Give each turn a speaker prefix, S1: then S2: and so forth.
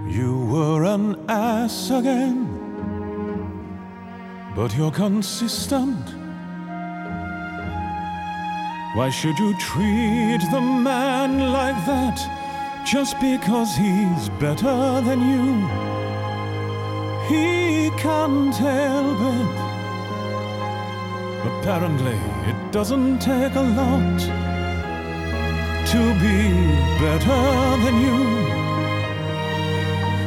S1: You were an ass again, but you're consistent. Why should you treat the man like that just because he's better than you? He can't help it. Apparently, it doesn't take a lot to be better than you.